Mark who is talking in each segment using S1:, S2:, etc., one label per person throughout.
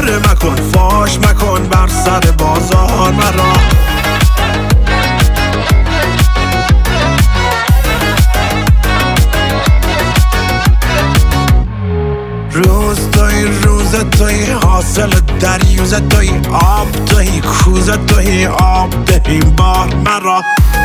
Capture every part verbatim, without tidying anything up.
S1: شهره مکن، فاش مکن بر سر بازار مرا. روز توی روز توی حاصل دریوز توی آب توی کوز توی آب دهیم بار مرا.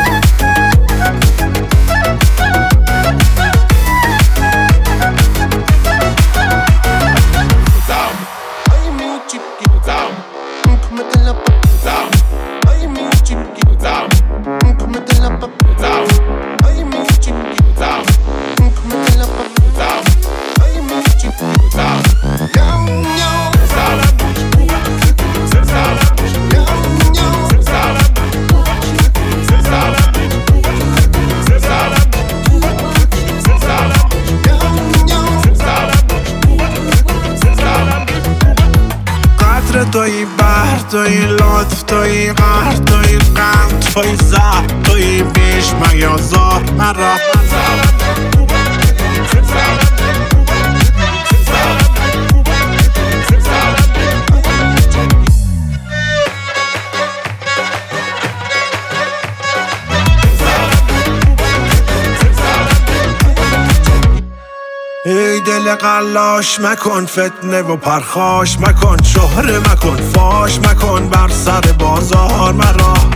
S1: توی بحر توی لطف توی قهر توی غم توی زهر توی بیش میازار مرا. ای دل قلاش مکن فتنه و پرخاش مکن، شهره مکن، فاش مکن بر سر بازار مرا.